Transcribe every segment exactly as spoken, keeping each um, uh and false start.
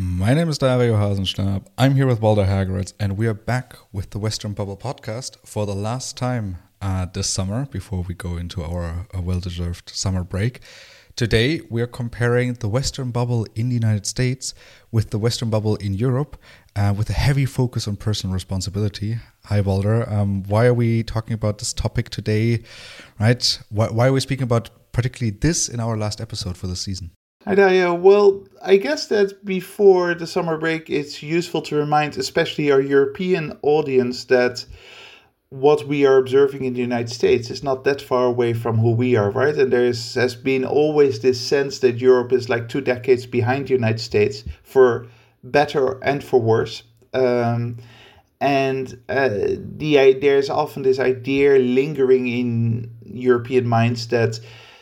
My name is Dario Hasenstab. I'm here with Walter Hageritz, and we are back with the Western Bubble podcast for the last time uh, this summer before we go into our uh, well-deserved summer break. Today, we are comparing the Western Bubble in the United States with the Western Bubble in Europe, uh, with a heavy focus on personal responsibility. Hi, Walter. Um, why are we talking about this topic today? Right? Why, why are we speaking about particularly this in our last episode for the season? Hi, Dario. Well, I guess that before the summer break, it's useful to remind, especially our European audience, that what we are observing in the United States is not that far away from who we are, right? And there is, has been always this sense that Europe is like two decades behind the United States, for better and for worse. Um, and uh, the there's often this idea lingering in European minds that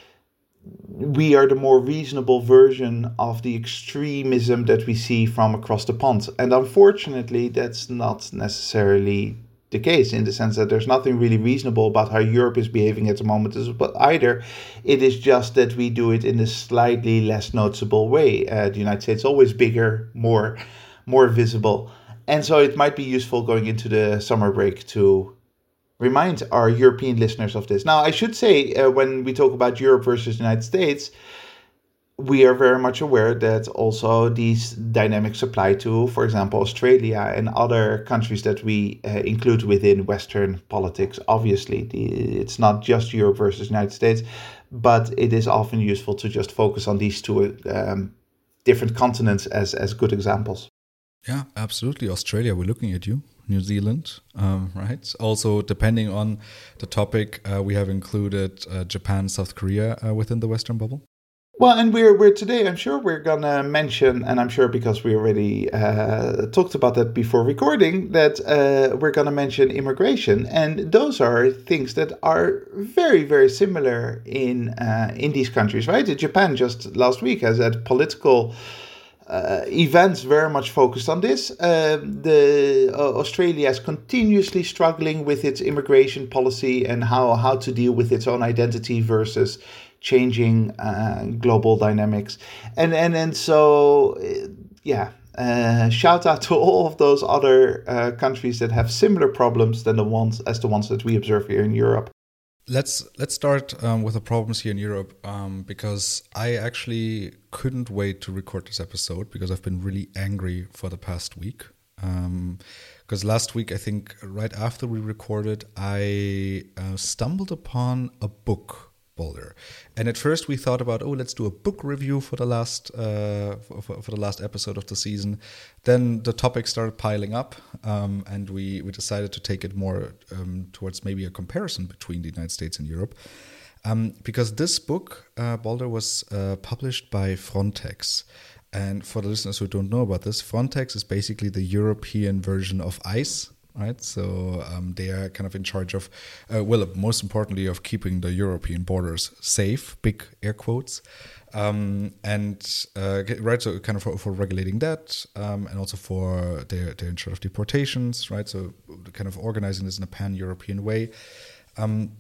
we are the more reasonable version of the extremism that we see from across the pond. And unfortunately, that's not necessarily the case, in the sense that there's nothing really reasonable about how Europe is behaving at the moment but either. It is just that we do it in a slightly less noticeable way. Uh, the United States is always bigger, more, more visible. And so it might be useful going into the summer break to remind our European listeners of this. Now, I should say, uh, when we talk about Europe versus the United States, we are very much aware that also these dynamics apply to, for example, Australia and other countries that we uh, include within Western politics. Obviously, the, it's not just Europe versus the United States, but it is often useful to just focus on these two um, different continents as, as good examples. Yeah, absolutely. Australia, we're looking at you. New Zealand, um, right? Also, depending on the topic, uh, we have included uh, Japan, South Korea uh, within the Western Bubble. Well, and we're we're today, I'm sure we're gonna mention, and I'm sure because we already uh, talked about that before recording, that uh, we're gonna mention immigration, and those are things that are very, very similar in uh, in these countries, right? Japan just last week has had political Uh, events very much focused on this. Uh, the uh, Australia is continuously struggling with its immigration policy and how, how to deal with its own identity versus changing uh, global dynamics. And and and so uh, yeah, uh, shout out to all of those other uh, countries that have similar problems than the ones as the ones that we observe here in Europe. Let's let's start um, with the problems here in Europe, um, because I actually couldn't wait to record this episode because I've been really angry for the past week. Because um, last week, I think right after we recorded, I uh, stumbled upon a book, Boulder. And at first we thought about, oh, let's do a book review for the last uh, for, for the last episode of the season. Then the topics started piling up, um, and we, we decided to take it more um, towards maybe a comparison between the United States and Europe. Um, because this book, uh, Boulder, was uh, published by Frontex. And for the listeners who don't know about this, Frontex is basically the European version of ICE. Right, so um, they are kind of in charge of, uh, well, most importantly, of keeping the European borders safe, big air quotes, um, and uh, right, so kind of for, for regulating that, um, and also for they're, they're in charge of deportations, right, so kind of organizing this in a pan-European way. Um,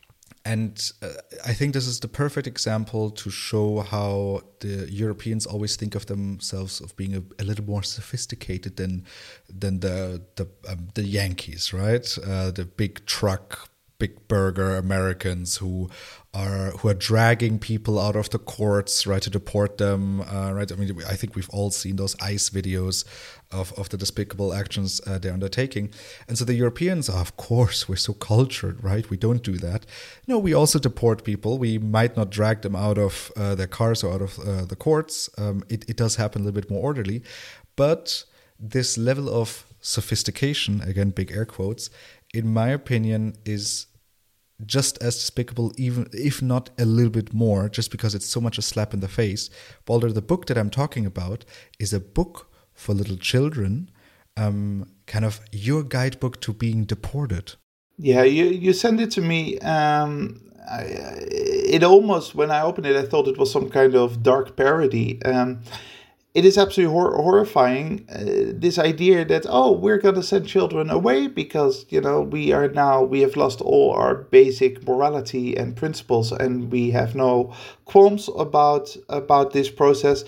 And uh, I think this is the perfect example to show how the Europeans always think of themselves of being a, a little more sophisticated than than the the um, the Yankees, right? Uh, the big truck, big burger Americans who are who are dragging people out of the courts, right, to deport them, uh, right? I mean, I think we've all seen those ICE videos of, of the despicable actions uh, they're undertaking. And so the Europeans are, of course, we're so cultured, right? We don't do that. No, we also deport people. We might not drag them out of uh, their cars or out of uh, the courts. Um, it, it does happen a little bit more orderly. But this level of sophistication, again, big air quotes, in my opinion, is just as despicable, even if not a little bit more, just because it's so much a slap in the face. Boulder, the book that I'm talking about is a book for little children, um, kind of your guidebook to being deported. Yeah, you, you sent it to me. Um, I, it almost, when I opened it, I thought it was some kind of dark parody. Um, it is absolutely hor- horrifying, uh, this idea that, oh, we're going to send children away because, you know, we are now, we have lost all our basic morality and principles and we have no qualms about, about this process.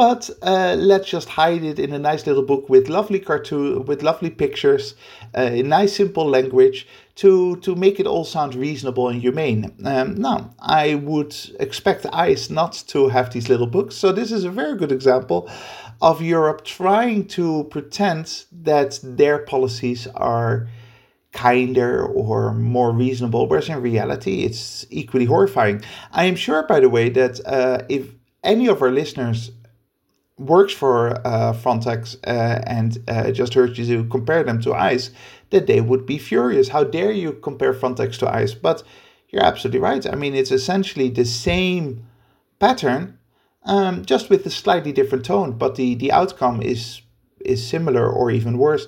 but uh, let's just hide it in a nice little book with lovely cartoon, with lovely pictures, uh, in nice simple language to to make it all sound reasonable and humane. Um, now, I would expect ICE not to have these little books, so this is a very good example of Europe trying to pretend that their policies are kinder or more reasonable, whereas in reality it's equally horrifying. I am sure, by the way, that uh, if any of our listeners works for uh, Frontex uh, and uh, just heard you to compare them to ICE, that they would be furious. How dare you compare Frontex to ICE? But you're absolutely right. I mean, it's essentially the same pattern, um, just with a slightly different tone, but the, the outcome is is similar or even worse.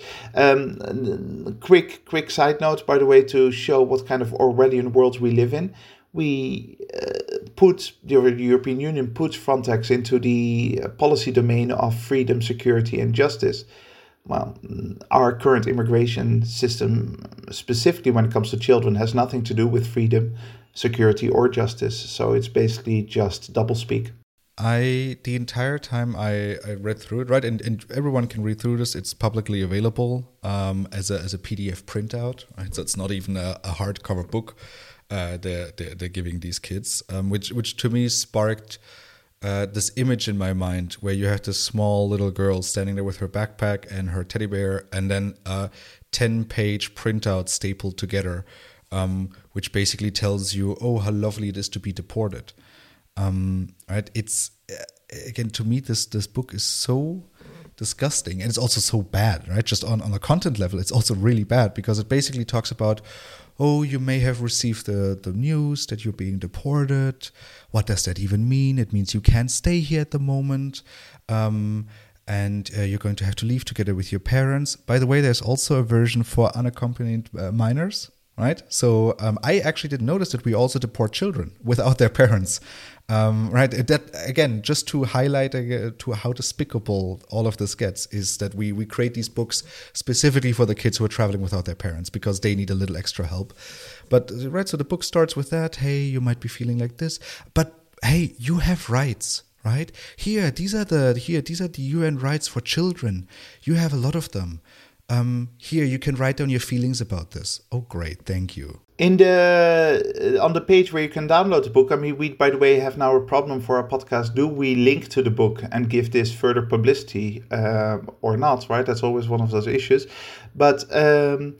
Um, quick quick side note, by the way, to show what kind of Orwellian world we live in. We uh, put, the European Union puts Frontex into the policy domain of freedom, security and justice. Well, our current immigration system, specifically when it comes to children, has nothing to do with freedom, security or justice. So it's basically just doublespeak. I, the entire time I, I read through it, right, and, and everyone can read through this. It's publicly available um, as a as a P D F printout, right? So it's not even a, a hardcover book uh, they're, they're, they're giving these kids, um, which, which to me sparked uh, this image in my mind where you have this small little girl standing there with her backpack and her teddy bear and then a ten-page printout stapled together, um, which basically tells you, oh, how lovely it is to be deported. Um, right? It's again, to me, this this book is so disgusting, and it's also so bad, right? Just on, on a content level, it's also really bad because it basically talks about, oh, you may have received the, the news that you're being deported. What does that even mean? It means you can't stay here at the moment, um, and uh, you're going to have to leave together with your parents. By the way, there's also a version for unaccompanied uh, minors. Right, so um, I actually didn't notice that we also deport children without their parents. Um, right, that again, just to highlight uh, to how despicable all of this gets is that we we create these books specifically for the kids who are traveling without their parents because they need a little extra help. But right, so the book starts with that. Hey, you might be feeling like this, but hey, you have rights. Right here, these are the here these are the U N rights for children. You have a lot of them. Um, here, you can write down your feelings about this. Oh, great. Thank you. In the on the page where you can download the book, I mean, we, by the way, have now a problem for our podcast. Do we link to the book and give this further publicity uh, or not, right? That's always one of those issues. But um,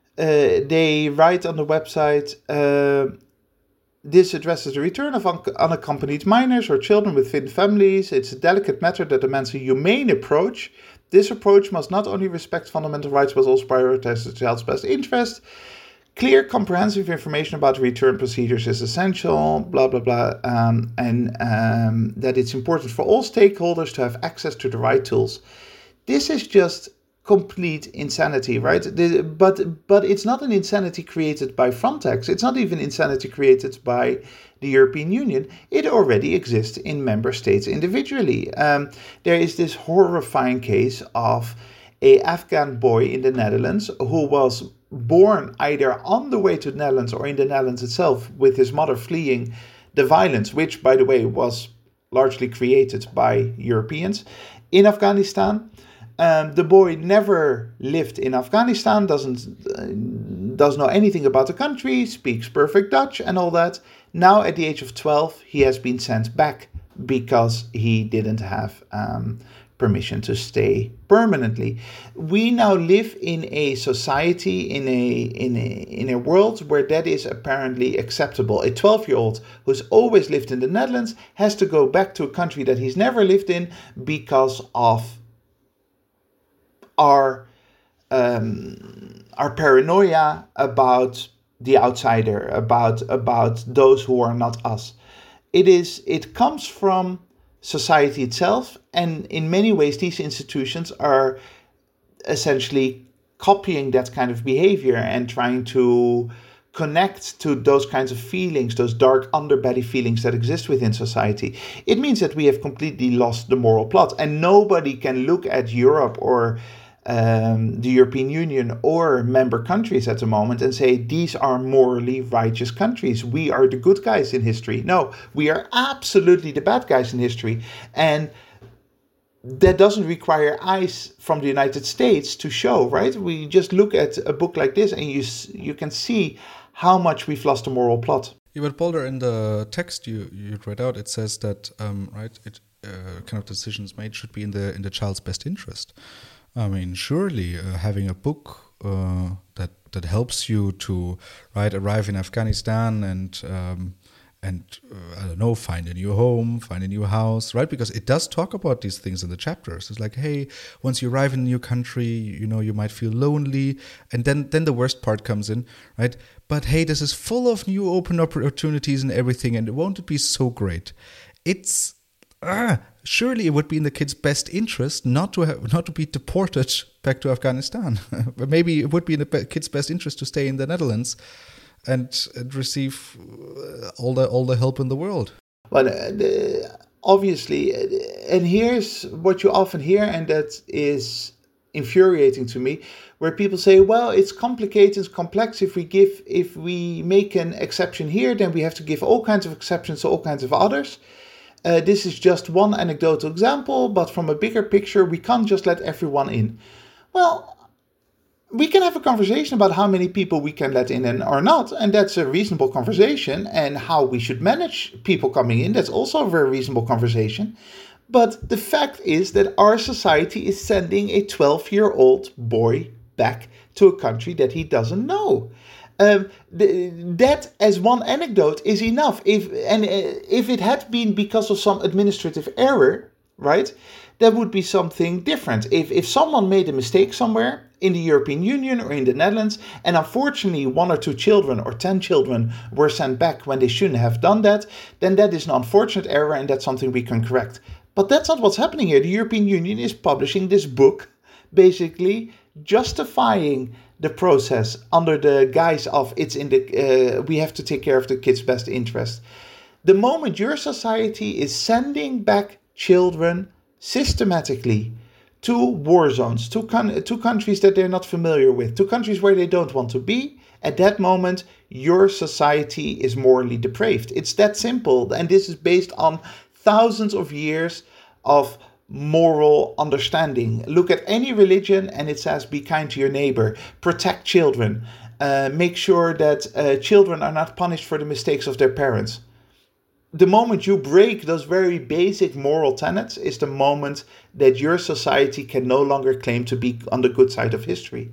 uh, they write on the website, uh, this addresses the return of un- unaccompanied minors or children within families. It's a delicate matter that demands a humane approach. This approach must not only respect fundamental rights, but also prioritize the child's best interest. Clear, comprehensive information about return procedures is essential, blah, blah, blah. Um, and um, that it's important for all stakeholders to have access to the right tools. This is just complete insanity, right? The, but but it's not an insanity created by Frontex. It's not even insanity created by the European Union. It already exists in member states individually. Um, there is this horrifying case of a Afghan boy in the Netherlands who was born either on the way to the Netherlands or in the Netherlands itself with his mother fleeing the violence, which, by the way, was largely created by Europeans in Afghanistan. Um, the boy never lived in Afghanistan, doesn't uh, doesn't know anything about the country, speaks perfect Dutch and all that. Now, at the age of twelve, he has been sent back because he didn't have um, permission to stay permanently. We now live in a society, in a in a in a world where that is apparently acceptable. A twelve-year-old who's always lived in the Netherlands has to go back to a country that he's never lived in because of our um, our paranoia about the outsider, about about those who are not us. It is it comes from society itself, and in many ways these institutions are essentially copying that kind of behavior and trying to connect to those kinds of feelings, those dark underbelly feelings that exist within society. It means that we have completely lost the moral plot, and nobody can look at Europe or Um, the European Union or member countries at the moment and say these are morally righteous countries. We are the good guys in history. No, we are absolutely the bad guys in history. And that doesn't require eyes from the United States to show, right? We just look at a book like this and you you can see how much we've lost the moral plot. Yeah, but Boulder, in the text you you read out, it says that um, right, it uh, kind of decisions made should be in the in the child's best interest. I mean, surely uh, having a book uh, that that helps you to right arrive in Afghanistan and um, and uh, I don't know, find a new home, find a new house, right? Because it does talk about these things in the chapters. It's like, hey, once you arrive in a new country, you know, you might feel lonely, and then then the worst part comes in, right? But hey, this is full of new open opportunities and everything, and won't it be so great? It's ah, surely it would be in the kid's best interest not to have not to be deported back to Afghanistan. But maybe it would be in the kid's best interest to stay in the Netherlands and, and receive all the all the help in the world. Well, uh, obviously, and here's what you often hear, and that is infuriating to me, where people say, well, it's complicated, it's complex. If we give, if we make an exception here, then we have to give all kinds of exceptions to all kinds of others. Uh, this is just one anecdotal example, but from a bigger picture, we can't just let everyone in. Well, we can have a conversation about how many people we can let in and or not, and that's a reasonable conversation. And how we should manage people coming in, that's also a very reasonable conversation. But the fact is that our society is sending a twelve-year-old boy back to a country that he doesn't know. Um, th- that, as one anecdote, is enough. If and uh, if it had been because of some administrative error, right, that would be something different. If if someone made a mistake somewhere in the European Union or in the Netherlands, and unfortunately one or two children or ten children were sent back when they shouldn't have done that, then that is an unfortunate error, and that's something we can correct. But that's not what's happening here. The European Union is publishing this book, basically justifying the process under the guise of it's in the uh, we have to take care of the kids' best interest. The moment your society is sending back children systematically to war zones, to, con- to countries that they're not familiar with, to countries where they don't want to be, at that moment, your society is morally depraved. It's that simple. And this is based on thousands of years of moral understanding. Look at any religion and it says, be kind to your neighbor, protect children, uh, make sure that uh, children are not punished for the mistakes of their parents. The moment you break those very basic moral tenets is the moment that your society can no longer claim to be on the good side of history.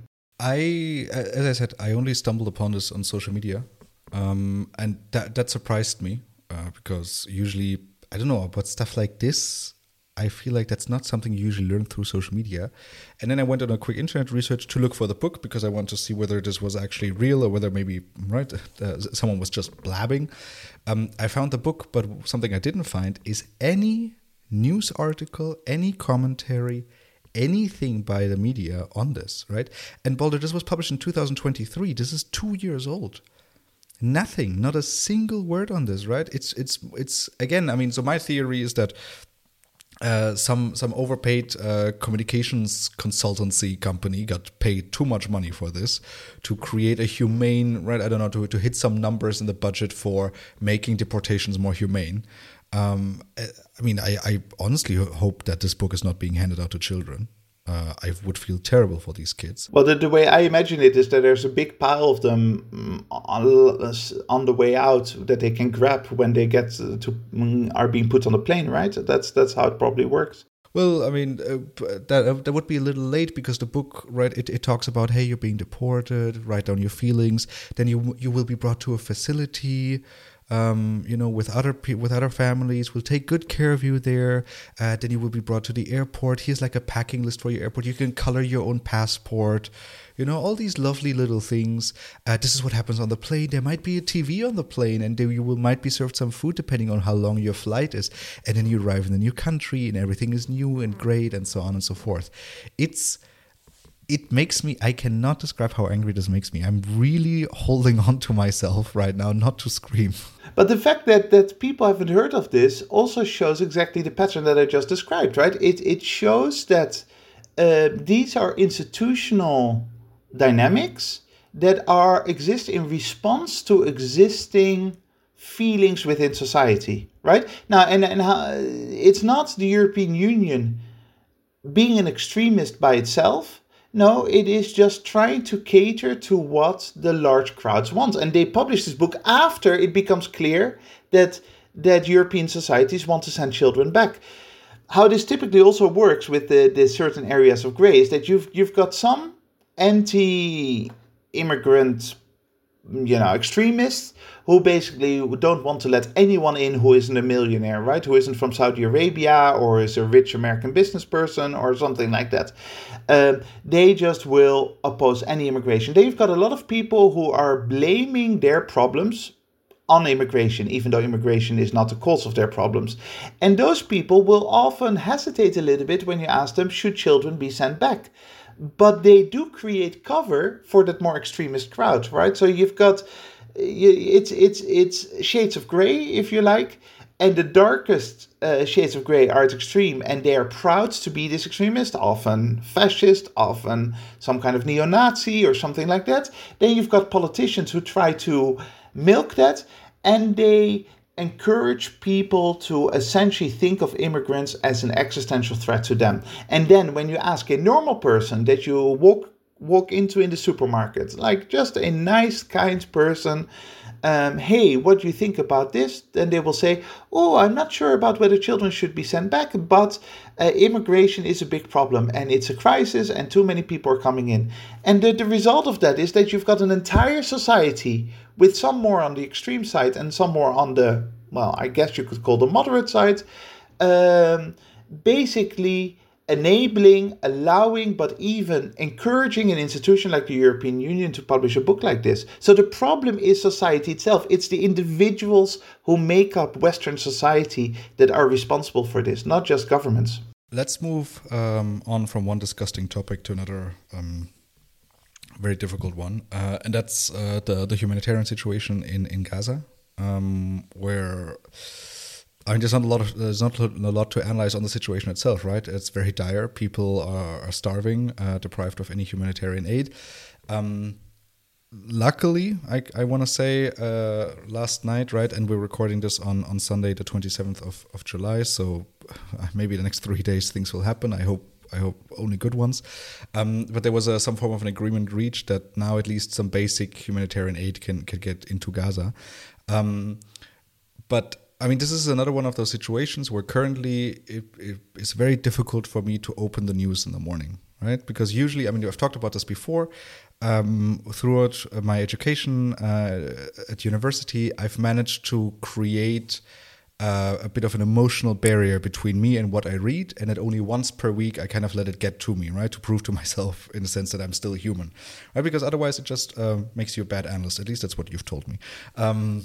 I, as I said, I only stumbled upon this on social media, um, and that that surprised me uh, because usually, I don't know, about stuff like this, I feel like that's not something you usually learn through social media. And then I went on a quick internet research to look for the book because I want to see whether this was actually real or whether maybe, right, uh, someone was just blabbing. Um, I found the book, but something I didn't find is any news article, any commentary, anything by the media on this, right? And Boulder, this was published in two thousand twenty-three. This is two years old. Nothing, not a single word on this, right? It's, it's, it's again, I mean, so my theory is that Uh, some some overpaid uh, communications consultancy company got paid too much money for this to create a humane, right? I don't know, to, to hit some numbers in the budget for making deportations more humane. Um, I mean, I, I honestly hope that this book is not being handed out to children. Uh, I would feel terrible for these kids. Well, the, the way I imagine it is that there's a big pile of them on, on the way out that they can grab when they get to, to are being put on the plane, right? That's that's how it probably works. Well, I mean, uh, that uh, that would be a little late because the book, right? It, it talks about, hey, you're being deported. Write down your feelings. Then you you will be brought to a facility. Um, you know, with other pe- with other families, will take good care of you there. Uh, then you will be brought to the airport. Here's like a packing list for your airport. You can color your own passport. You know, all these lovely little things. Uh, this is what happens on the plane. There might be a T V on the plane, and there you will might be served some food depending on how long your flight is. And then you arrive in the new country, and everything is new and great, and so on and so forth. It's It makes me, I cannot describe how angry this makes me. I'm really holding on to myself right now not to scream. But the fact that, that people haven't heard of this also shows exactly the pattern that I just described, right? It it shows that uh, these are institutional dynamics that are exist in response to existing feelings within society, right? Now, and, and how, it's not the European Union being an extremist by itself. No, it is just trying to cater to what the large crowds want. And they publish this book after it becomes clear that that European societies want to send children back. How this typically also works with the, the certain areas of grey is that you've you've got some anti-immigrant, you know, extremists who basically don't want to let anyone in who isn't a millionaire, right? Who isn't from Saudi Arabia or is a rich American business person or something like that. Um, they just will oppose any immigration. Then you've got a lot of people who are blaming their problems on immigration, even though immigration is not the cause of their problems. And those people will often hesitate a little bit when you ask them, should children be sent back? But they do create cover for that more extremist crowd, right? So you've got, it's it's it's shades of grey, if you like, and the darkest uh, shades of grey are at extreme, and they are proud to be this extremist, often fascist, often some kind of neo-Nazi or something like that. Then you've got politicians who try to milk that, and they encourage people to essentially think of immigrants as an existential threat to them. And then when you ask a normal person that you walk walk into in the supermarket, like just a nice, kind person, um, hey, what do you think about this? Then they will say, oh, I'm not sure about whether children should be sent back, but uh, immigration is a big problem and it's a crisis and too many people are coming in. And the, the result of that is that you've got an entire society with some more on the extreme side and some more on the, well, I guess you could call the moderate side, um, basically enabling, allowing, but even encouraging an institution like the European Union to publish a book like this. So the problem is society itself. It's the individuals who make up Western society that are responsible for this, not just governments. Let's move um, on from one disgusting topic to another um, very difficult one. Uh, and that's uh, the, the humanitarian situation in, in Gaza, um, where... I mean, there's not a lot of there's not a lot to analyze on the situation itself, right? It's very dire. People are, are starving, uh, deprived of any humanitarian aid. Um, luckily, I, I want to say uh, last night, right? And we're recording this on, on Sunday, the twenty-seventh of, of July. So uh, maybe the next three days things will happen. I hope I hope only good ones. Um, but there was a, some form of an agreement reached that now at least some basic humanitarian aid can can get into Gaza. Um, but I mean, this is another one of those situations where currently it, it is very difficult for me to open the news in the morning, right? Because usually, I mean, I've talked about this before. Um, throughout my education uh, at university, I've managed to create uh, a bit of an emotional barrier between me and what I read, and that only once per week I kind of let it get to me, right? To prove to myself in the sense that I'm still human, right? Because otherwise it just uh, makes you a bad analyst. At least that's what you've told me. Um,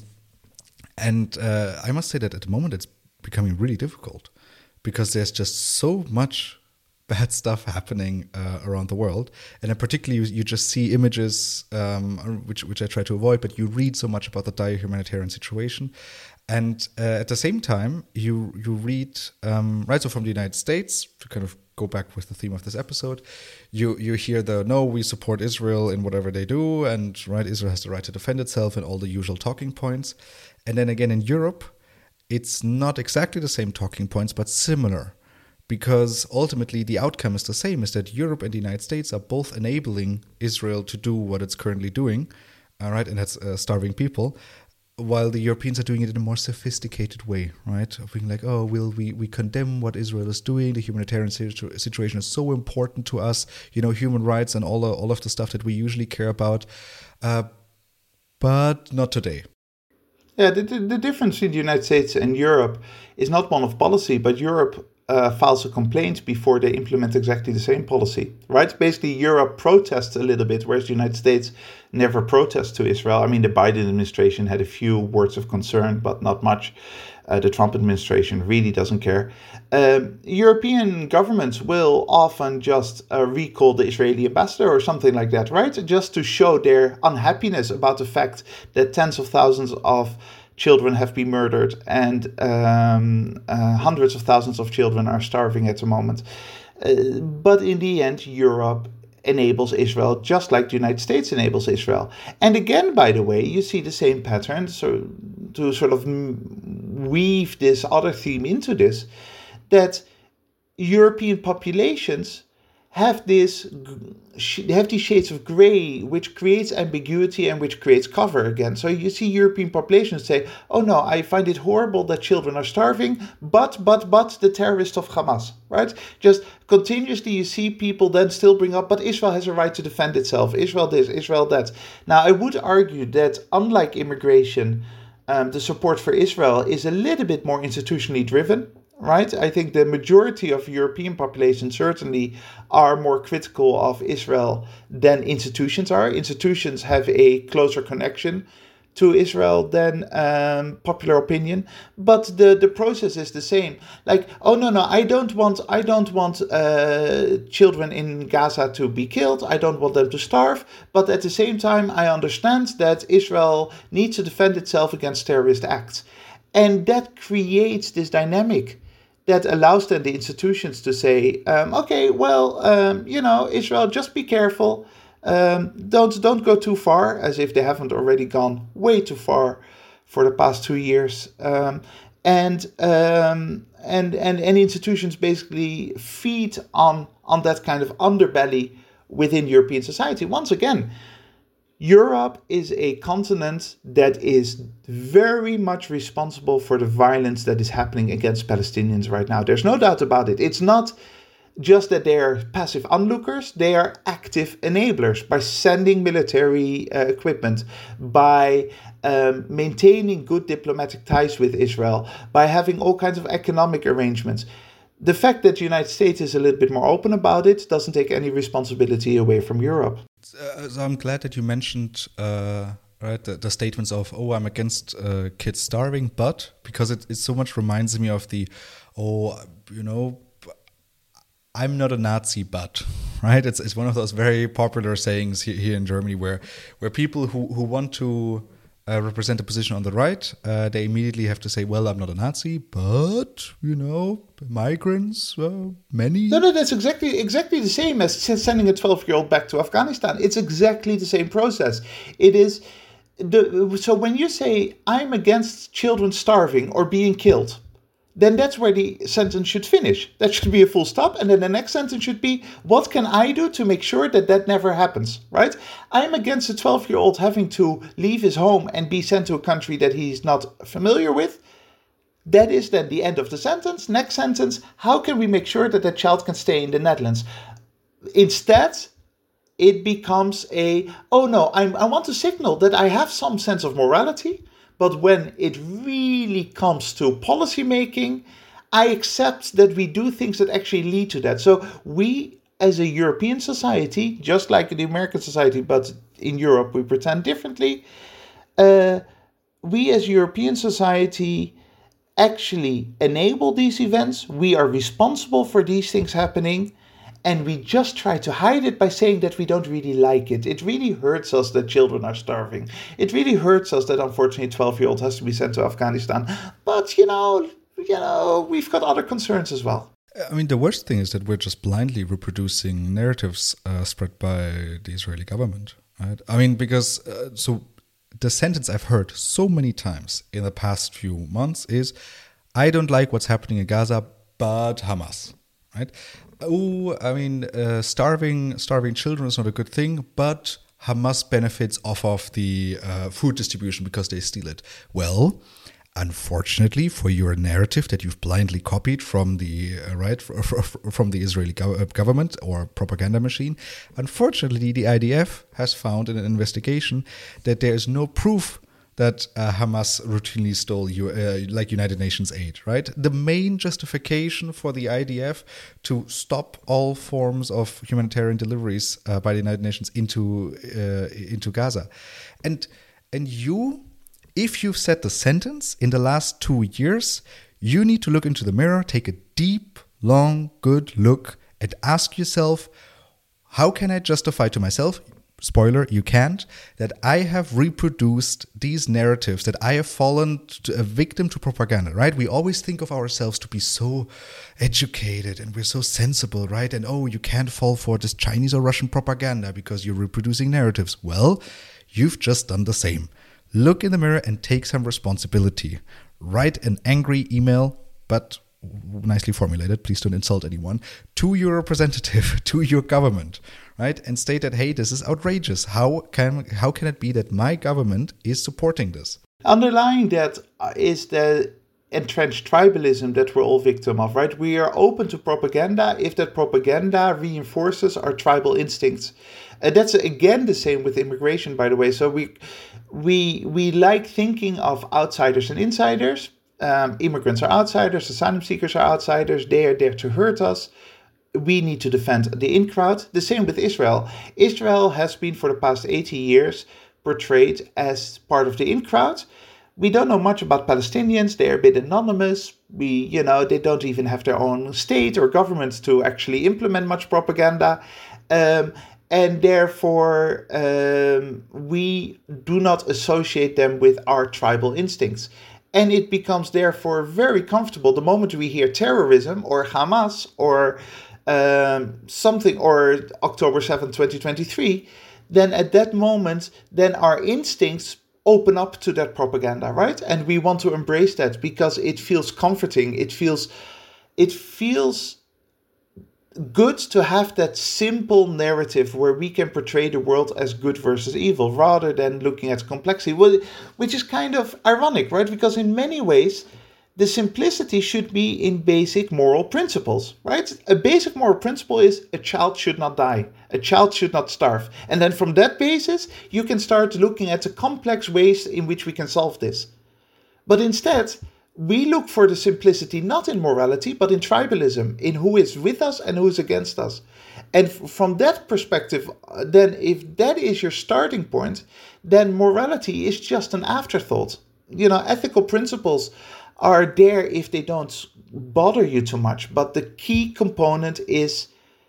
And uh, I must say that at the moment it's becoming really difficult because there's just so much bad stuff happening uh, around the world. And then particularly you, you just see images, um, which which I try to avoid, but you read so much about the dire humanitarian situation. And uh, at the same time, you you read, um, right, so from the United States, to kind of go back with the theme of this episode, you you hear the, no, we support Israel in whatever they do, and right, Israel has the right to defend itself and all the usual talking points. And then again in Europe, it's not exactly the same talking points, but similar. Because ultimately the outcome is the same, is that Europe and the United States are both enabling Israel to do what it's currently doing, all right, and that's uh, starving people, while the Europeans are doing it in a more sophisticated way, right? Of being like, oh, will we, we condemn what Israel is doing, the humanitarian situ- situation is so important to us, you know, human rights and all, the, all of the stuff that we usually care about, uh, but not today. Yeah, the, the, the difference in the United States and Europe is not one of policy, but Europe uh, files a complaint before they implement exactly the same policy, right? Basically, Europe protests a little bit, whereas the United States never protests to Israel. I mean, the Biden administration had a few words of concern, but not much. Uh, the Trump administration really doesn't care. Um, European governments will often just uh, recall the Israeli ambassador or something like that, right? Just to show their unhappiness about the fact that tens of thousands of children have been murdered and um, uh, hundreds of thousands of children are starving at the moment. Uh, but in the end, Europe enables Israel just like the United States enables Israel. And again, by the way, you see the same pattern. So to sort of weave this other theme into this, that European populations have this have these shades of gray, which creates ambiguity and which creates cover again. So you see European populations say, oh no, I find it horrible that children are starving, but, but, but the terrorists of Hamas, right? Just continuously you see people then still bring up, but Israel has a right to defend itself, Israel this, Israel that. Now, I would argue that unlike immigration, um, the support for Israel is a little bit more institutionally driven. Right? I think the majority of European population certainly are more critical of Israel than institutions are. Institutions have a closer connection to Israel than um, popular opinion, but the, the process is the same. Like, oh no, no, I don't want, I don't want uh, children in Gaza to be killed. I don't want them to starve. But at the same time, I understand that Israel needs to defend itself against terrorist acts, and that creates this dynamic that allows then the institutions to say, um, okay, well, um, you know, Israel, just be careful. Um, don't don't go too far, as if they haven't already gone way too far for the past two years. Um, and um, and and and institutions basically feed on on that kind of underbelly within European society. Once again, Europe is a continent that is very much responsible for the violence that is happening against Palestinians right now. There's no doubt about it. It's not just that they are passive onlookers, they are active enablers by sending military uh, equipment, by um, maintaining good diplomatic ties with Israel, by having all kinds of economic arrangements. The fact that the United States is a little bit more open about it doesn't take any responsibility away from Europe. Uh, so I'm glad that you mentioned uh, right the, the statements of, oh, I'm against uh, kids starving, but because it, it so much reminds me of the, oh, you know, I'm not a Nazi, but, right? It's it's one of those very popular sayings here, here in Germany where where people who, who want to uh, represent a position on the right, uh, they immediately have to say, well, I'm not a Nazi, but, you know, migrants, uh, many. No, no, that's exactly exactly the same as sending a twelve-year-old back to Afghanistan. It's exactly the same process. It is, the so when you say, I'm against children starving or being killed, then that's where the sentence should finish. That should be a full stop. And then the next sentence should be, what can I do to make sure that that never happens, right? I'm against a twelve-year-old having to leave his home and be sent to a country that he's not familiar with. That is then the end of the sentence. Next sentence, how can we make sure that that child can stay in the Netherlands? Instead, it becomes a, oh no, I'm, I want to signal that I have some sense of morality. But when it really comes to policy making, I accept that we do things that actually lead to that. So we, as a European society, just like the American society, but in Europe we pretend differently, uh, we as European society actually enable these events. We are responsible for these things happening. And we just try to hide it by saying that we don't really like it. It really hurts us that children are starving. It really hurts us that unfortunately a twelve-year-old has to be sent to Afghanistan. But, you know, you know, we've got other concerns as well. I mean, the worst thing is that we're just blindly reproducing narratives uh, spread by the Israeli government, right? I mean, because, uh, so the sentence I've heard so many times in the past few months is, I don't like what's happening in Gaza, but Hamas, right? Oh, I mean, uh, starving starving children is not a good thing, but Hamas benefits off of the uh, food distribution because they steal it. Well, unfortunately for your narrative that you've blindly copied from the uh, right from the Israeli go- government or propaganda machine, unfortunately the I D F has found in an investigation that there is no proof that uh, Hamas routinely stole you, uh, like United Nations aid, right? The main justification for the I D F to stop all forms of humanitarian deliveries uh, by the United Nations into uh, into Gaza. And and you, if you've said the sentence in the last two years, you need to look into the mirror, take a deep, long, good look and ask yourself, how can I justify to myself, spoiler, you can't, that I have reproduced these narratives, that I have fallen to a victim to propaganda, right? We always think of ourselves to be so educated and we're so sensible, right? And oh, you can't fall for this Chinese or Russian propaganda because you're reproducing narratives. Well, you've just done the same. Look in the mirror and take some responsibility. Write an angry email, but nicely formulated, please don't insult anyone, to your representative, to your government, right? And state that, hey, this is outrageous. How can how can it be that my government is supporting this? Underlying that is the entrenched tribalism that we're all victim of, right? We are open to propaganda if that propaganda reinforces our tribal instincts. And that's again the same with immigration, by the way. So we we we like thinking of outsiders and insiders. Um, immigrants are outsiders, asylum seekers are outsiders. They are there to hurt us. We need to defend the in crowd. The same with Israel. Israel has been for the past eighty years portrayed as part of the in crowd. We don't know much about Palestinians. They're a bit anonymous. We, you know, they don't even have their own state or government to actually implement much propaganda. Um, and therefore, um, we do not associate them with our tribal instincts. And it becomes therefore very comfortable the moment we hear terrorism or Hamas or um, something, or October seventh, twenty twenty-three, then at that moment, then our instincts open up to that propaganda, right? And we want to embrace that because it feels comforting. It feels, it feels good to have that simple narrative where we can portray the world as good versus evil rather than looking at complexity, which is kind of ironic, right? Because in many ways, the simplicity should be in basic moral principles, right? A basic moral principle is a child should not die. A child should not starve. And then from that basis, you can start looking at the complex ways in which we can solve this. But instead, we look for the simplicity not in morality, but in tribalism, in who is with us and who is against us. And f- from that perspective, then if that is your starting point, then morality is just an afterthought. You know, ethical principles are there if they don't bother you too much. But the key component is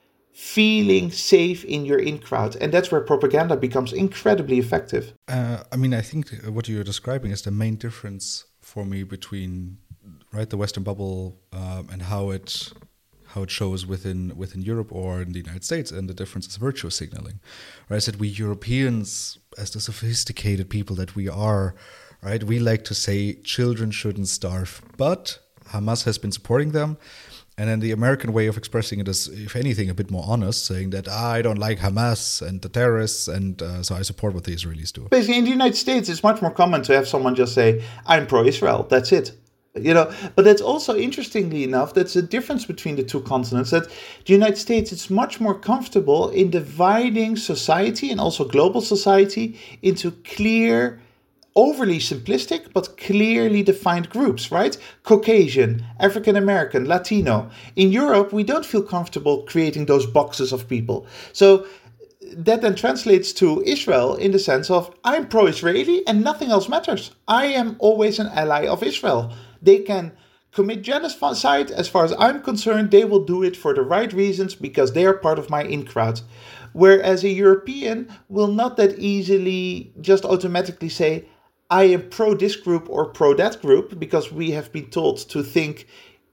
feeling safe in your in crowd. And that's where propaganda becomes incredibly effective. Uh, I mean, I think what you're describing is the main difference for me between, right, the Western bubble um, and how it how it shows within within Europe or in the United States, and the difference is virtue signaling. Right? I said we Europeans, as the sophisticated people that we are, right, we like to say children shouldn't starve, but Hamas has been supporting them. And then the American way of expressing it is, if anything, a bit more honest, saying that ah, I don't like Hamas and the terrorists, and uh, so I support what the Israelis do. Basically, in the United States, it's much more common to have someone just say, I'm pro-Israel, that's it. You know, but that's also, interestingly enough, that's a difference between the two continents, that the United States is much more comfortable in dividing society and also global society into clear, overly simplistic, but clearly defined groups, right? Caucasian, African American, Latino. In Europe, we don't feel comfortable creating those boxes of people. So that then translates to Israel in the sense of, I'm pro-Israeli and nothing else matters. I am always an ally of Israel. They can commit genocide. As far as I'm concerned, they will do it for the right reasons because they are part of my in crowd. Whereas a European will not that easily just automatically say, I am pro this group or pro that group, because we have been told to think,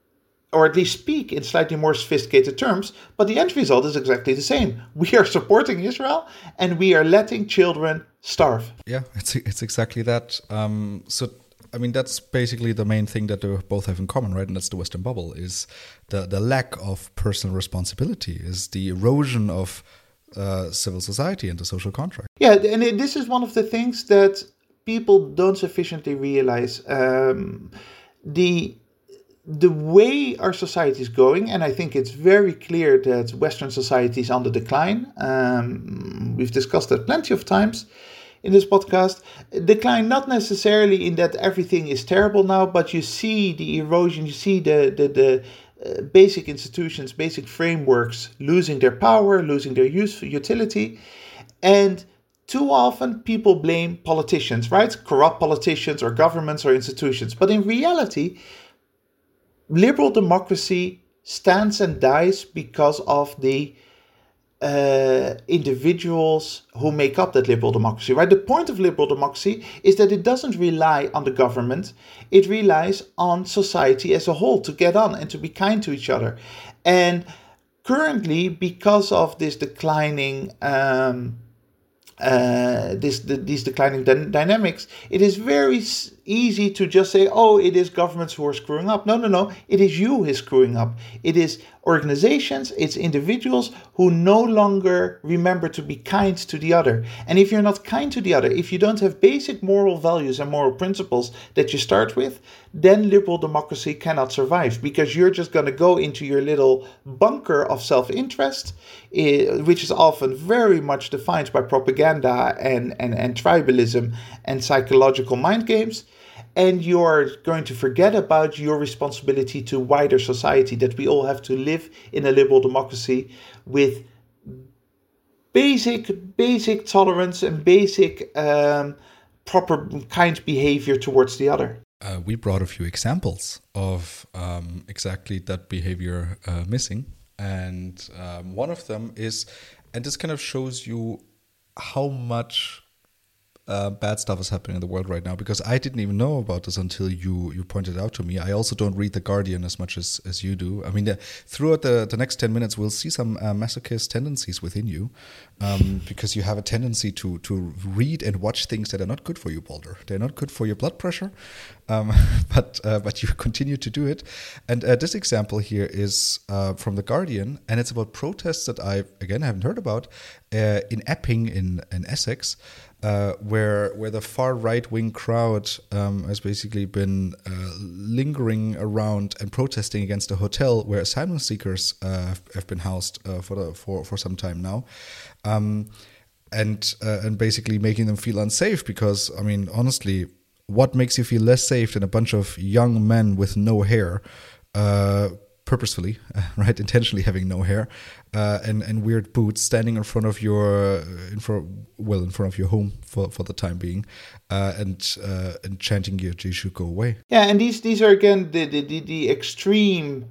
or at least speak in slightly more sophisticated terms, but the end result is exactly the same. We are supporting Israel and we are letting children starve. Yeah, it's it's exactly that. Um, so, I mean, that's basically the main thing that they both have in common, right? And that's the Western bubble, is the, the lack of personal responsibility, is the erosion of uh, civil society and the social contract. Yeah, and this is one of the things that people don't sufficiently realize. Um, the the way our society is going, and I think it's very clear that Western society is on the decline. Um, we've discussed that plenty of times in this podcast. Decline not necessarily in that everything is terrible now, but you see the erosion, you see the the, the uh, basic institutions, basic frameworks losing their power, losing their use utility, and too often people blame politicians, right? Corrupt politicians or governments or institutions. But in reality, liberal democracy stands and dies because of the uh, individuals who make up that liberal democracy, right? The point of liberal democracy is that it doesn't rely on the government. It relies on society as a whole to get on and to be kind to each other. And currently, because of this declining um, uh, this the, these declining dy- dynamics, it is very s- easy to just say, oh, it is governments who are screwing up. No, no, no. It is you who is screwing up. It is organizations, it's individuals who no longer remember to be kind to the other. And if you're not kind to the other, if you don't have basic moral values and moral principles that you start with, then liberal democracy cannot survive, because you're just going to go into your little bunker of self-interest, which is often very much defined by propaganda and, and, and tribalism and psychological mind games. And you're going to forget about your responsibility to wider society, that we all have to live in a liberal democracy with basic, basic tolerance and basic um, proper kind behavior towards the other. Uh, we brought a few examples of um, exactly that behavior uh, missing. And um, one of them is, and this kind of shows you how much Uh, bad stuff is happening in the world right now, because I didn't even know about this until you you pointed it out to me. I also don't read The Guardian as much as, as you do. I mean, the, throughout the, the next ten minutes, we'll see some uh, masochist tendencies within you, um, because you have a tendency to to read and watch things that are not good for you, Balder. They're not good for your blood pressure, um, but uh, but you continue to do it. And uh, this example here is uh, from The Guardian, and it's about protests that I, again, haven't heard about uh, in Epping in, in Essex. Uh, where where the far right wing crowd um, has basically been uh, lingering around and protesting against a hotel where asylum seekers uh, have, have been housed uh, for the, for for some time now, um, and uh, and basically making them feel unsafe, because I mean, honestly, what makes you feel less safe than a bunch of young men with no hair? Uh, purposefully, uh, right, intentionally having no hair, uh, and and weird boots, standing in front of your, uh, in front, well, in front of your home for, for the time being, uh, and uh, and chanting, "You, you should go away." Yeah, and these these are again the the the, the extreme,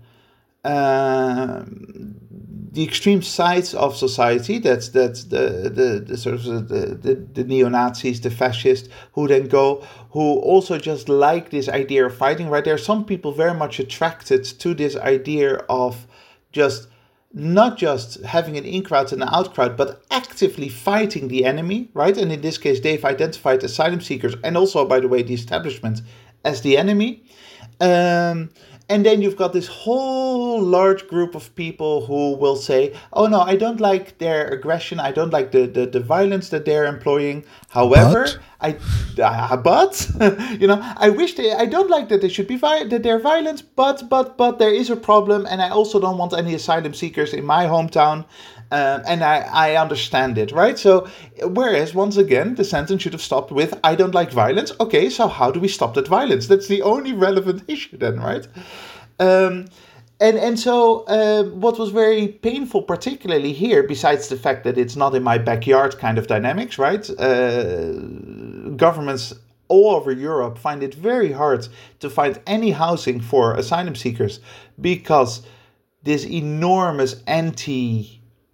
uh, the extreme sides of society. That's that's the the, the sort of the, the the neo-Nazis, the fascists, who then go, who also just like this idea of fighting. Right, there are some people very much attracted to this idea of just not just having an in-crowd and an out-crowd, but actively fighting the enemy. Right, and in this case, they've identified asylum seekers and also, by the way, the establishment as the enemy. Um, And then you've got this whole large group of people who will say, oh no, I don't like their aggression. I don't like the, the, the violence that they're employing. However, But? I, uh, but, you know, I wish they, I don't like that they should be, vi- that they're violent, but, but, but there is a problem. And I also don't want any asylum seekers in my hometown. Uh, and I, I understand it, right? So, whereas, once again, the sentence should have stopped with, I don't like violence. Okay, so how do we stop that violence? That's the only relevant issue then, right? Um, and, and so, uh, what was very painful, particularly here, besides the fact that it's not in my backyard kind of dynamics, right? Uh, governments all over Europe find it very hard to find any housing for asylum seekers, because this enormous anti-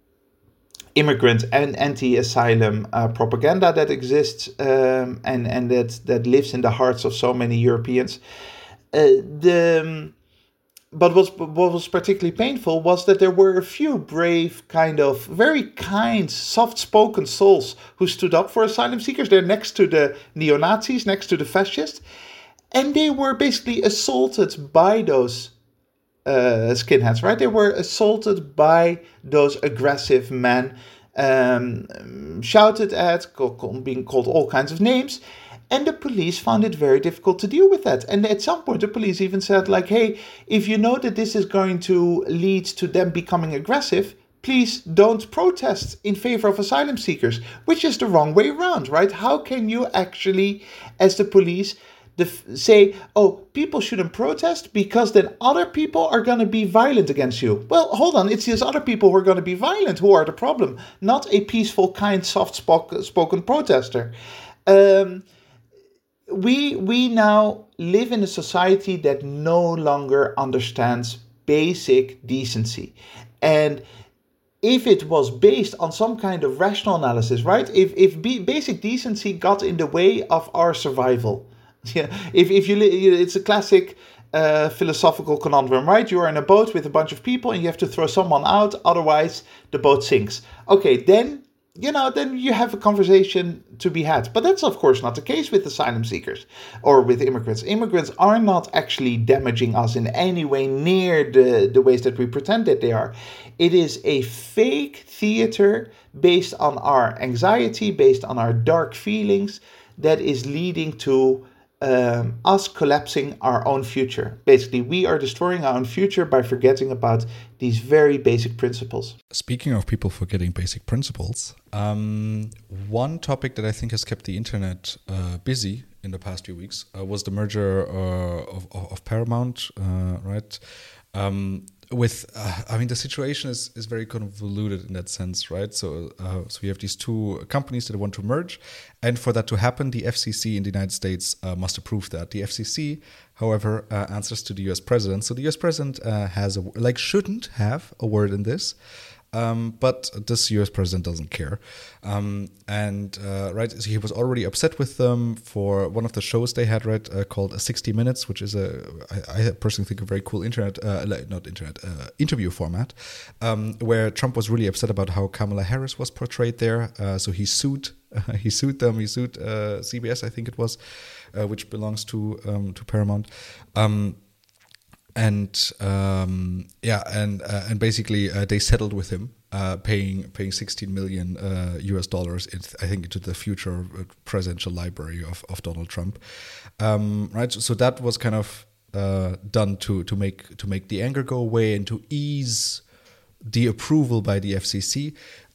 immigrant and anti-asylum uh, propaganda that exists um, and and that that lives in the hearts of so many Europeans. Uh, the um, but what's, what was particularly painful was that there were a few brave, kind of very kind, soft-spoken souls who stood up for asylum seekers. They're next to the neo-Nazis, next to the fascists, and they were basically assaulted by those Uh, skinheads, right? They were assaulted by those aggressive men, um, shouted at, call, being called all kinds of names, and the police found it very difficult to deal with that. And at some point, the police even said, like, hey, if you know that this is going to lead to them becoming aggressive, please don't protest in favor of asylum seekers, which is the wrong way around, right? How can you actually, as the police, The, say, oh, people shouldn't protest because then other people are going to be violent against you? Well, hold on, it's these other people who are going to be violent who are the problem, not a peaceful, kind, soft-spoken protester. Um, we we now live in a society that no longer understands basic decency. And if it was based on some kind of rational analysis, right? If, if basic decency got in the way of our survival, yeah, if if you it's a classic uh, philosophical conundrum, right? You are in a boat with a bunch of people and you have to throw someone out, otherwise the boat sinks. Okay, then you know, then you have a conversation to be had. But that's, of course, not the case with asylum seekers or with immigrants. Immigrants are not actually damaging us in any way near the, the ways that we pretend that they are. It is a fake theater based on our anxiety, based on our dark feelings, that is leading to um, us collapsing our own future. Basically, we are destroying our own future by forgetting about these very basic principles. Speaking of people forgetting basic principles, um, one topic that I think has kept the internet uh, busy in the past few weeks uh, was the merger uh, of, of Paramount, uh, right? Um, with, uh, I mean, the situation is, is very convoluted in that sense, right? So, uh, so you have these two companies that want to merge, and for that to happen, the F C C in the United States uh, must approve that. The F C C, however, uh, answers to the U S president. So the U S president uh, has a, like shouldn't have a word in this. Um, but this U S president doesn't care. Um, and uh, right, so he was already upset with them for one of the shows they had, right, uh, called sixty minutes, which is a, I, I personally think a very cool internet, uh, not internet, uh, interview format, um, where Trump was really upset about how Kamala Harris was portrayed there. Uh, so he sued, uh, he sued them, he sued uh, C B S, I think it was, uh, which belongs to um, to Paramount. Um, And um, yeah, and uh, and basically uh, they settled with him, uh, paying paying sixteen million uh, U S dollars, in, I think, into the future presidential library of, of Donald Trump, um, right? So, so that was kind of uh, done to to make to make the anger go away and to ease the approval by the F C C,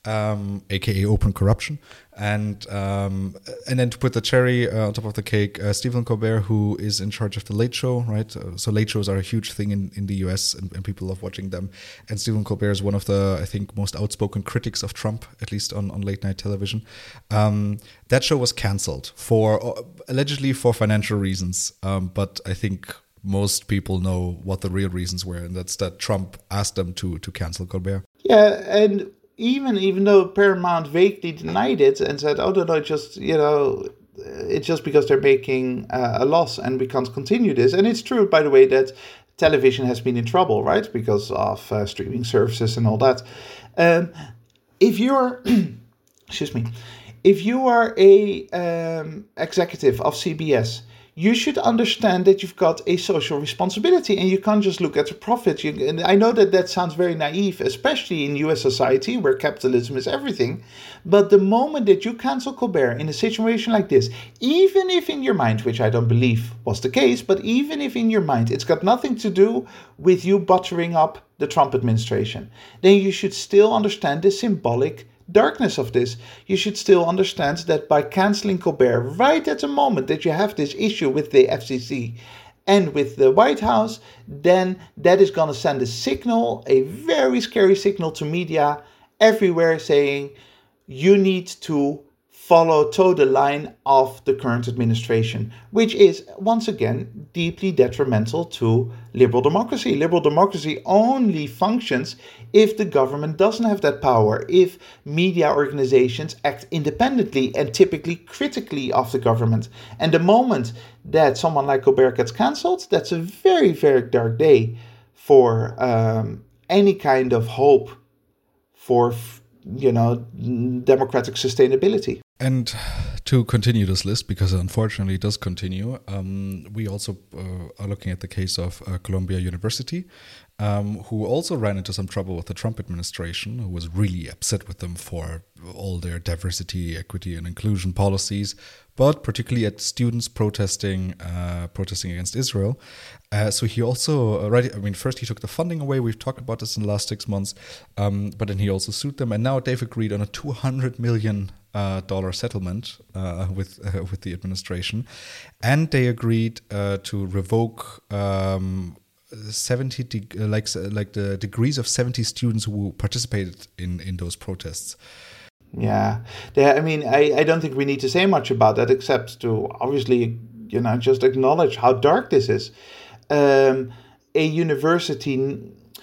um, aka open corruption, and um, and then to put the cherry uh, on top of the cake, uh, Stephen Colbert, who is in charge of the Late Show, right? Uh, so late shows are a huge thing in, in the U S and, and people love watching them. And Stephen Colbert is one of the, I think, most outspoken critics of Trump, at least on, on late night television. Um, that show was canceled for uh, allegedly for financial reasons, um, but I think most people know what the real reasons were, and that's that Trump asked them to to cancel Colbert. Yeah, and even even though Paramount vaguely denied it and said, "Oh no, no, just you know, it's just because they're making uh, a loss and we can't continue this." And it's true, by the way, that television has been in trouble, right, because of uh, streaming services and all that. Um, if you're, excuse me, if you are a um, executive of C B S, you should understand that you've got a social responsibility and you can't just look at the profit. You, and I know that that sounds very naive, especially in U S society where capitalism is everything. But the moment that you cancel Colbert in a situation like this, even if in your mind, which I don't believe was the case, but even if in your mind it's got nothing to do with you buttering up the Trump administration, then you should still understand the symbolic darkness of this. You should still understand that by canceling Colbert right at the moment that you have this issue with the F C C and with the White House, then that is going to send a signal, a very scary signal to media everywhere saying you need to follow toe the line of the current administration, which is, once again, deeply detrimental to liberal democracy. Liberal democracy only functions if the government doesn't have that power, if media organizations act independently and typically critically of the government. And the moment that someone like Colbert gets cancelled, that's a very, very dark day for um, any kind of hope for, you know, democratic sustainability. And to continue this list, because unfortunately it does continue, um, we also uh, are looking at the case of uh, Columbia University, um, who also ran into some trouble with the Trump administration, who was really upset with them for all their diversity, equity, and inclusion policies, but particularly at students protesting uh, protesting against Israel. Uh, so he also, uh, right, I mean, first he took the funding away. We've talked about this in the last six months, um, but then he also sued them, and now they've agreed on a two hundred million Uh, dollar settlement uh, with uh, with the administration, and they agreed uh, to revoke um, seventy de- like like the degrees of seventy students who participated in in those protests. Yeah, they, I mean, I, I don't think we need to say much about that except to obviously, you know, just acknowledge how dark this is. Um, a university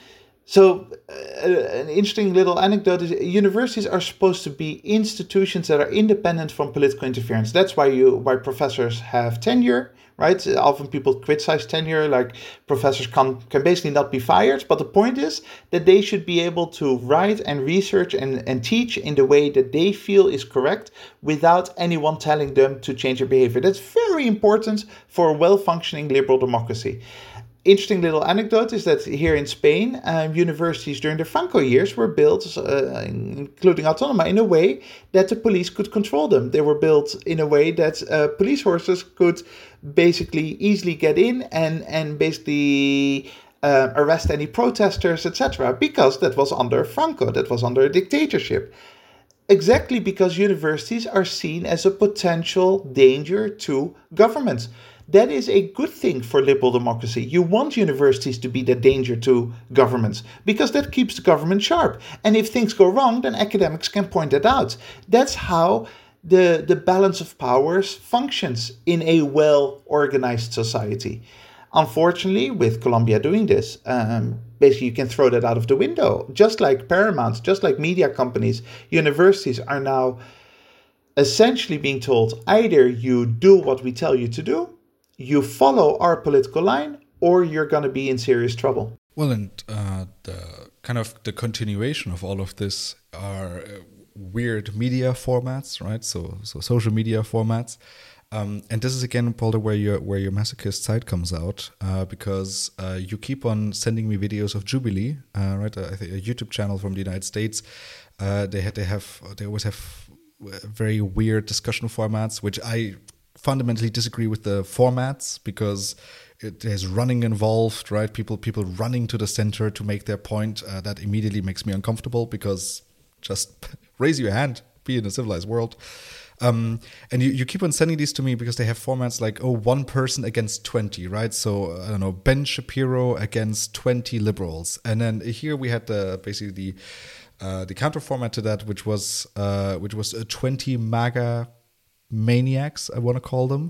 So, uh, an interesting little anecdote is universities are supposed to be institutions that are independent from political interference. That's why you why professors have tenure, right? Often people criticize tenure, like professors can can basically not be fired. But the point is that they should be able to write and research and, and teach in the way that they feel is correct without anyone telling them to change their behavior. That's very important for a well-functioning liberal democracy. Interesting little anecdote is that here in Spain, um, universities during the Franco years were built, uh, including Autónoma, in a way that the police could control them. They were built in a way that uh, police horses could basically easily get in and, and basically uh, arrest any protesters, et cetera, because that was under Franco, that was under a dictatorship. Exactly because universities are seen as a potential danger to governments. That is a good thing for liberal democracy. You want universities to be the danger to governments because that keeps the government sharp. And if things go wrong, then academics can point it out. That's how the, the balance of powers functions in a well-organized society. Unfortunately, with Colombia doing this, um, basically you can throw that out of the window. Just like Paramount, just like media companies, universities are now essentially being told either you do what we tell you to do, you follow our political line, or you're going to be in serious trouble. Well, and uh, the kind of the continuation of all of this are uh, weird media formats, right? So, so social media formats, um, and this is again, Polder, where your where your masochist side comes out, uh, because uh, you keep on sending me videos of Jubilee, uh, right? I think a YouTube channel from the United States. Uh, they had they have they always have very weird discussion formats, which I fundamentally disagree with the formats because it has running involved, right? People people running to the center to make their point. Uh, that immediately makes me uncomfortable because just raise your hand, be in a civilized world. Um, and you, you keep on sending these to me because they have formats like, oh, one person against twenty, right? So, I don't know, Ben Shapiro against twenty liberals. And then here we had the basically the uh, the counter format to that, which was uh, which was a twenty MAGA maniacs, I want to call them,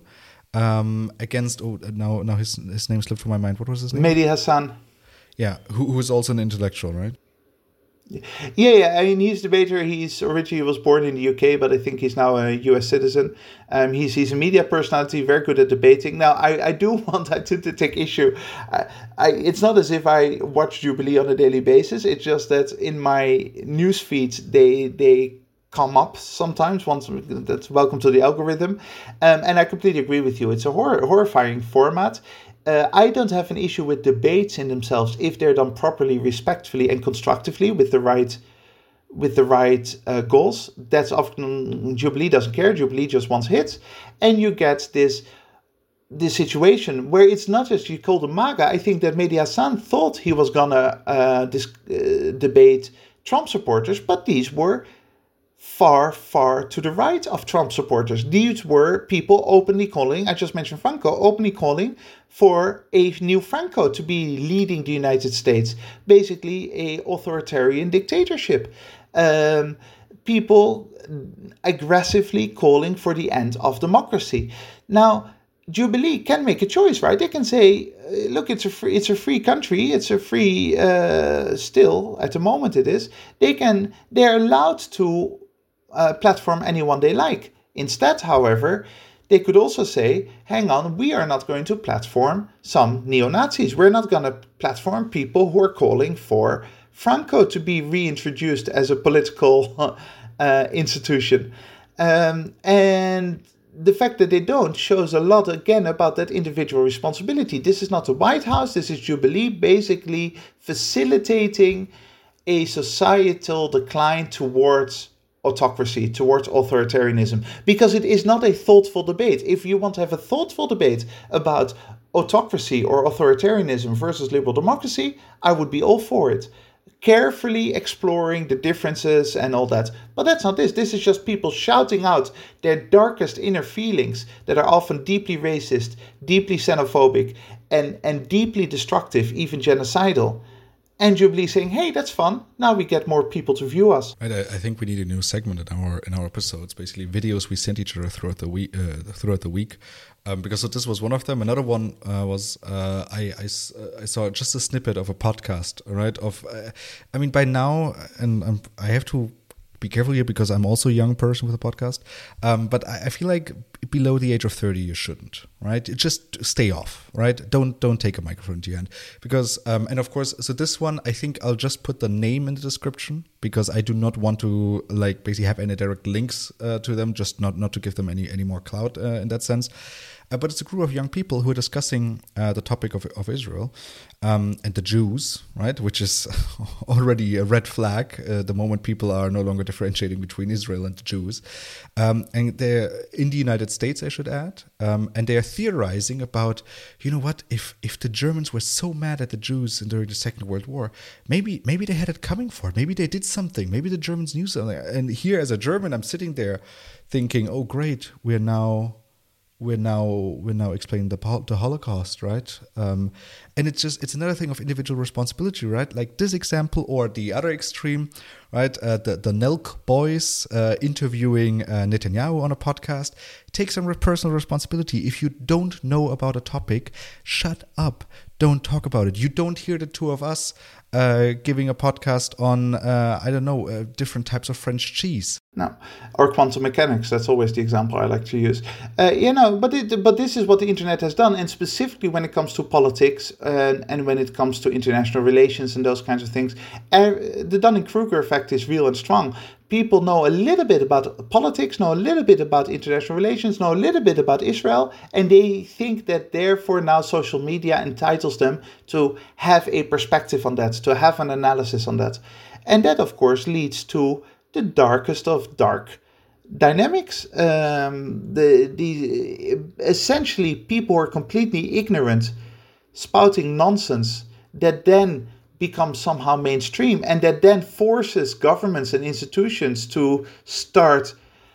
um, against, oh, now now his his name slipped from my mind. What was his name? Mehdi Hassan. Yeah, who who is also an intellectual, right? Yeah, yeah. I mean, he's a debater. He's originally was born in the U K, but I think he's now a U S citizen. Um, he's he's a media personality, very good at debating. Now, I, I do want I to, to take issue. I, I it's not as if I watch Jubilee on a daily basis. It's just that in my news feeds, they they. come up sometimes. Once that's welcome to the algorithm, um, and I completely agree with you. It's a horror, horrifying format. Uh, I don't have an issue with debates in themselves if they're done properly, respectfully, and constructively with the right with the right uh, goals. That's often Jubilee doesn't care. Jubilee just wants hits, and you get this this situation where it's not just you call the MAGA. I think that Mehdi Hassan thought he was gonna uh, dis- uh, debate Trump supporters, but these were far, far to the right of Trump supporters. These were people openly calling, I just mentioned Franco, openly calling for a new Franco to be leading the United States, basically a authoritarian dictatorship. Um, people aggressively calling for the end of democracy. Now, Jubilee can make a choice, right? They can say, look, it's a free, it's a free country. It's a free, uh, still, at the moment it is. They can, they're allowed to uh, platform anyone they like. Instead, however, they could also say, hang on, we are not going to platform some neo-Nazis. We're not going to platform people who are calling for Franco to be reintroduced as a political uh, institution. Um, and the fact that they don't shows a lot, again, about that individual responsibility. This is not the White House. This is Jubilee basically facilitating a societal decline towards autocracy, towards authoritarianism, because it is not a thoughtful debate. If you want to have a thoughtful debate about autocracy or authoritarianism versus liberal democracy, I would be all for it. Carefully exploring the differences and all that. But that's not this. This is just people shouting out their darkest inner feelings that are often deeply racist, deeply xenophobic, and, and deeply destructive, even genocidal. and Jubilee saying, hey, that's fun. Now we get more people to view us. Right, I, I think we need a new segment in our in our episodes, basically videos we sent each other throughout the week. Uh, throughout the week, um, because so this was one of them. Another one uh, was uh, I, I, I saw just a snippet of a podcast, right? Of, uh, I mean, by now, and I'm, I have to be careful here because I'm also a young person with a podcast. Um, but I, I feel like below the age of thirty, you shouldn't, right? Just stay off, right? Don't don't take a microphone into your hand because, um, and of course, so this one, I think I'll just put the name in the description because I do not want to like basically have any direct links uh, to them, just not not to give them any any more clout uh, in that sense. Uh, but it's a group of young people who are discussing uh, the topic of, of Israel um, and the Jews, right? Which is already a red flag uh, the moment people are no longer differentiating between Israel and the Jews. Um, and they're in the United States, I should add. Um, and they are theorizing about, you know what, if if the Germans were so mad at the Jews during the Second World War, maybe maybe they had it coming for it. Maybe they did something. Maybe the Germans knew something. And here as a German, I'm sitting there thinking, oh, great, we're now... We're now we're now explaining the the Holocaust, right? Um, and it's just it's another thing of individual responsibility, right? Like this example or the other extreme, right? Uh, the the Nelk boys uh, interviewing uh, Netanyahu on a podcast. Take some personal responsibility. If you don't know about a topic, shut up. Don't talk about it. You don't hear the two of us uh, giving a podcast on uh, I don't know uh, different types of French cheese. No, or quantum mechanics. That's always the example I like to use. Uh, you know, but it, but this is what the internet has done, and specifically when it comes to politics and, and when it comes to international relations and those kinds of things, uh, the Dunning-Kruger effect is real and strong. People know a little bit about politics, know a little bit about international relations, know a little bit about Israel, and they think that therefore now social media entitles them to have a perspective on that, to have an analysis on that. And that, of course, leads to the darkest of dark dynamics. Um, the the essentially people who are completely ignorant, spouting nonsense that then becomes somehow mainstream, and that then forces governments and institutions to start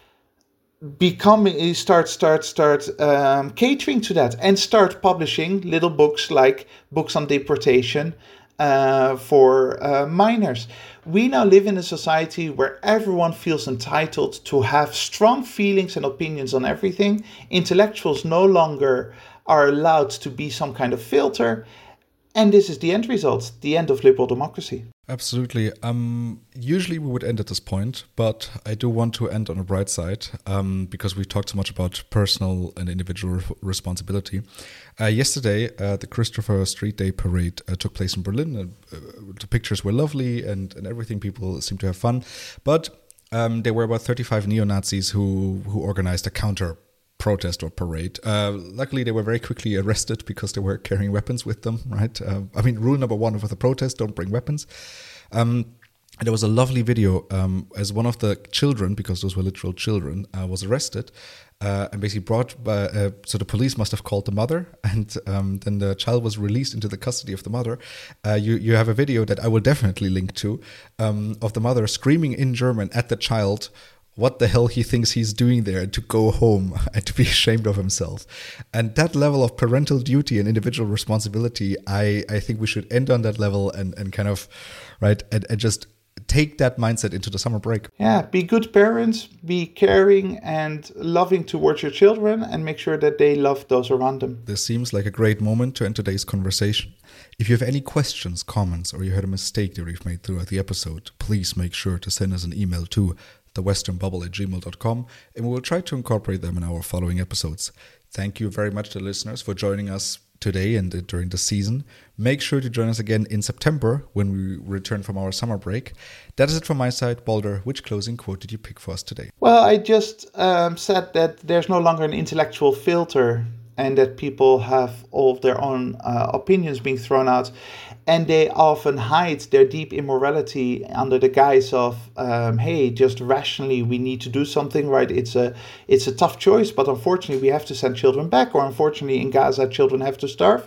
becoming, start, start, start um, catering to that, and start publishing little books like books on deportation uh, for uh, minors. We now live in a society where everyone feels entitled to have strong feelings and opinions on everything. Intellectuals no longer are allowed to be some kind of filter. And this is the end result, the end of liberal democracy. Absolutely. Um, usually we would end at this point, but I do want to end on a bright side um, because we've talked so much about personal and individual re- responsibility. Uh, yesterday, uh, the Christopher Street Day Parade uh, took place in Berlin. And, uh, the pictures were lovely and, and everything. People seemed to have fun. But um, there were about thirty-five neo-Nazis who, who organized a counter protest or parade. Uh, luckily, they were very quickly arrested because they were carrying weapons with them, right? Uh, I mean, rule number one of the protest, don't bring weapons. Um, and there was a lovely video um, as one of the children, because those were literal children, uh, was arrested uh, and basically brought by, uh, so the police must have called the mother, and um, then the child was released into the custody of the mother. Uh, you, you have a video that I will definitely link to um, of the mother screaming in German at the child what the hell he thinks he's doing there, and to go home and to be ashamed of himself. And that level of parental duty and individual responsibility, I, I think we should end on that level and, and kind of, right, and, and just take that mindset into the summer break. Yeah, be good parents, be caring and loving towards your children, and make sure that they love those around them. This seems like a great moment to end today's conversation. If you have any questions, comments, or you heard a mistake that we've made throughout the episode, please make sure to send us an email to the western bubble at gmail dot com, and we will try to incorporate them in our following episodes. Thank you very much to listeners for joining us today and during the season. Make sure to join us again in September when we return from our summer break. That is it from my side. Balder, which closing quote did you pick for us today? Well, I just um, said that there's no longer an intellectual filter, and that people have all of their own uh, opinions being thrown out, and they often hide their deep immorality under the guise of, um, hey, just rationally we need to do something, right? It's a it's a tough choice, but unfortunately we have to send children back, or unfortunately in Gaza children have to starve.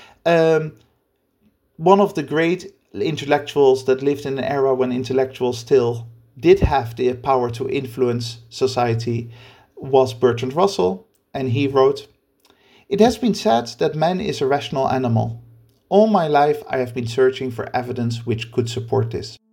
Um, one of the great intellectuals that lived in an era when intellectuals still did have the power to influence society was Bertrand Russell, and he wrote, "It has been said that man is a rational animal. All my life I have been searching for evidence which could support this.